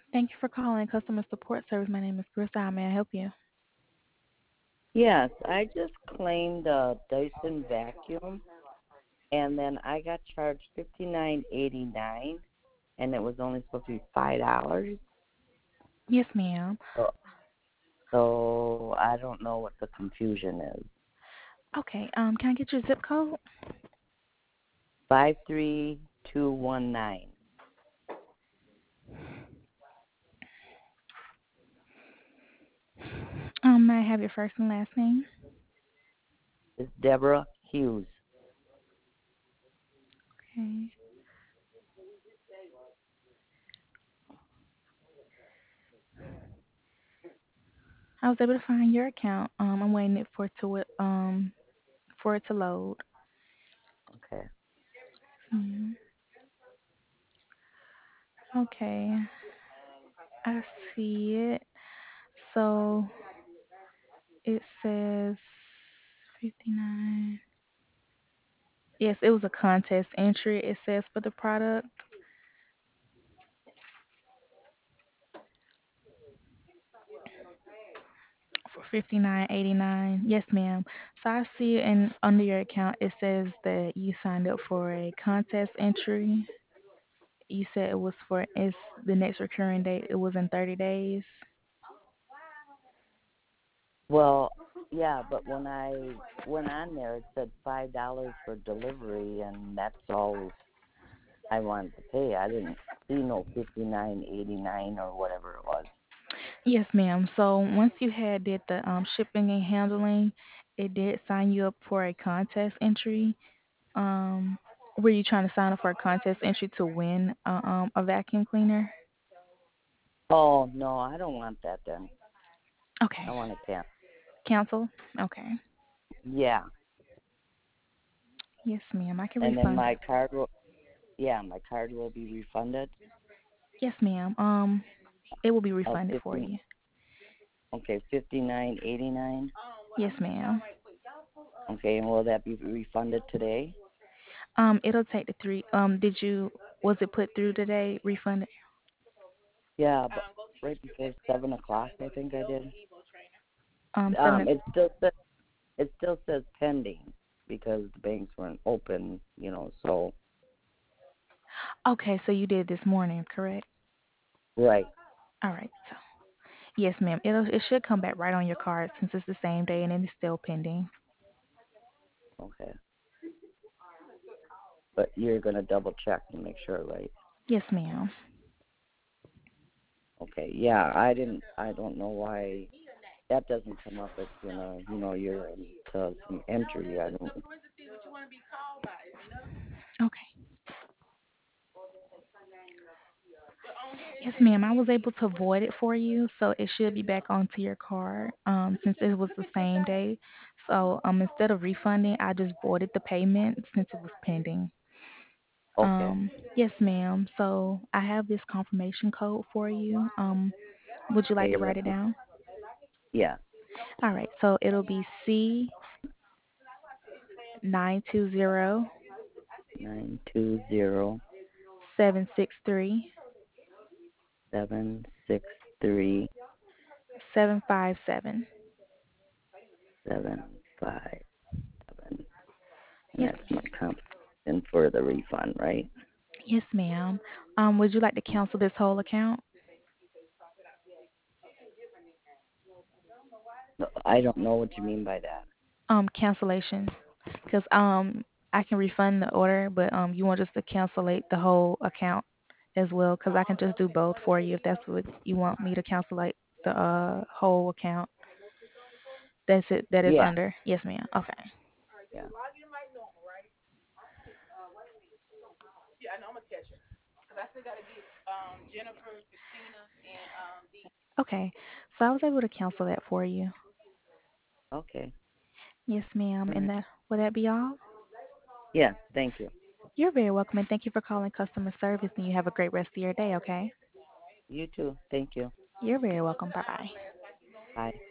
Thank you for calling customer support service. My name is Chris. How may I help you? Yes, I just claimed a Dyson vacuum, and then I got charged $59.89, and it was only supposed to be $5. Yes, ma'am. So, so I don't know what the confusion is. Okay. Can I get your zip code? 53219. May I have your first and last name? It's Deborah Hughes. Okay. I was able to find your account. I'm waiting for it to load. Okay. Mhm. Okay. I see it. So it says 59. Yes, it was a contest entry. It says for the product for 59.89. Yes, ma'am. So I see in under your account it says that you signed up for a contest entry. You said it was for it's the next recurring date. It was in 30 days. Well, yeah, but when I went on there, it said $5 for delivery, and that's all I wanted to pay. I didn't see no 59.89 or whatever it was. Yes, ma'am. So once you had did the shipping and handling, it did sign you up for a contest entry. Um, were you trying to sign up for a contest entry to win a vacuum cleaner? Oh no, I don't want that then. Okay. I want to cancel. Cancel? Okay. Yeah, Yes, ma'am. I can and then refund. my card will be refunded. Yes, ma'am. It will be Of refunded for 50, you. okay, 59.89. Yes, ma'am. Okay, and will that be refunded today? It'll take the three. Was it put through today? Refunded? Yeah, but right before 7 o'clock, I think I did. 7. It still says pending because the banks weren't open, So Okay, so you did this morning, correct? right. All right. So, yes, ma'am. It should come back right on your card since it's the same day and it's still pending. Okay, but you're gonna double check and make sure, right? Yes, ma'am. Okay, yeah, I don't know why that doesn't come up. It's you're into some entry. I don't. Okay. Yes, ma'am. I was able to void it for you, so it should be back onto your card. Since it was the same day, so instead of refunding, I just voided the payment since it was pending. Okay, Yes, ma'am. So I have this confirmation code for you. Would you like to okay, write it down? yeah, All right. So it'll be C 920 920 763 763 757. 757, and Yes, that's my confirmation for the refund, right? yes, ma'am. Would you like to cancel this whole account? No, I don't know what you mean by that. Cancellation, because I can refund the order, but you want us to cancel the whole account as well, because I can just do both for you if that's what you want me to cancel the whole account. That's it. That is Yeah, under. Yes, ma'am. Okay. yeah. Okay. So I was able to cancel that for you. Okay, Yes, ma'am. all And right. that would that be all? Yes, thank you. You're very welcome, and thank you for calling customer service. And you have a great rest of your day. Okay. You too. Thank you. You're very welcome. Bye bye. Bye.